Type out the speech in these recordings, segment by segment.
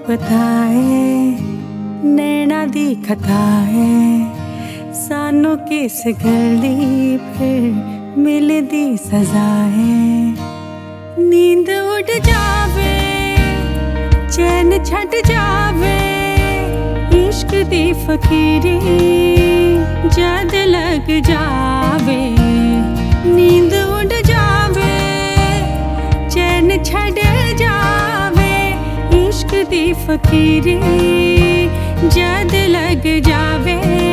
पता है नैना दी खता है सानू किस गल दी फिर मिलदी सजा है। नींद उड़ जावे चैन छट जावे इश्क दी फकीरी जद लग जावे। नींद उड़ जावे चैन छट जावे इश्क दी फकीरी जद लग जावे।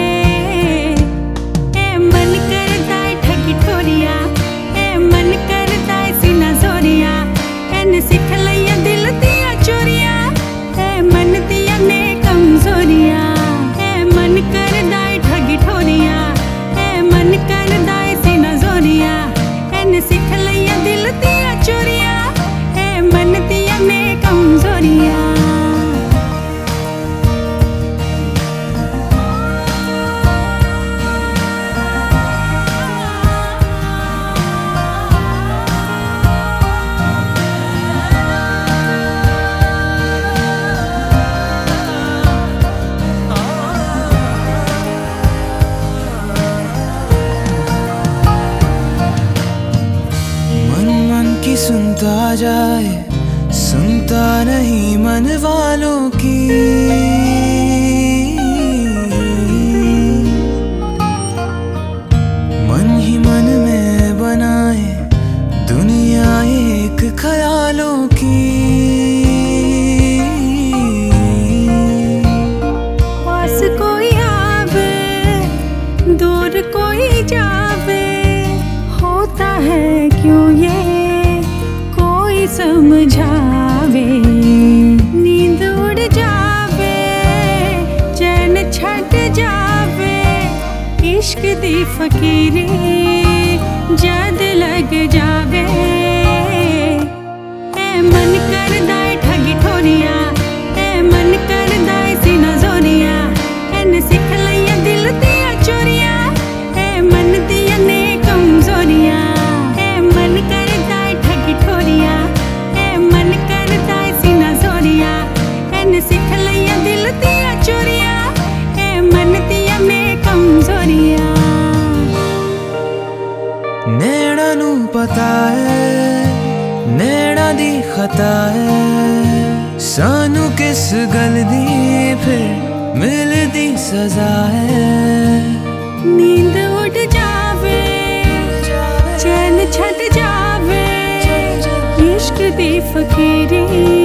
ए मन करदा है ठगी ठोरिया ए मन करदा है सीना जोरिया एन सिख लिया दिल दिया चोरिया ए मन दिया ने कमजोरिया। ए मन करदा है ठगी ठोरिया ए मन करदा है सीना जोरिया एन सिख लिया दिल दिया चोरिया ए मन दिया ने कमजोरिया। सुनता जाए सुनता नहीं मन वालों की। मन ही मन में बनाए दुनिया एक ख्यालों की। पास कोई आवे दूर कोई जावे होता है क्यों ये समझावे। नींद उड़ जावे चैन छट जावे इश्क दी फकीरी जद लग जावे। ए मन करदा है ठगी ठोरिया ए मन करदा है सीना जोरिया एन सिख लिया दिल दिया चोरिया ए मन दिया ने कमजोरिया। ए मन करदा है ठगी ठोरिया सिख लिया दिल दिया चोरिया ए मन दिया ने कमजोरिया। नैना नू पता है नैना दी खता है सानू किस गल दी फिर मिलदी सजा है। नींद उड़ जावे चैन छट जावे इश्क दी फकीरी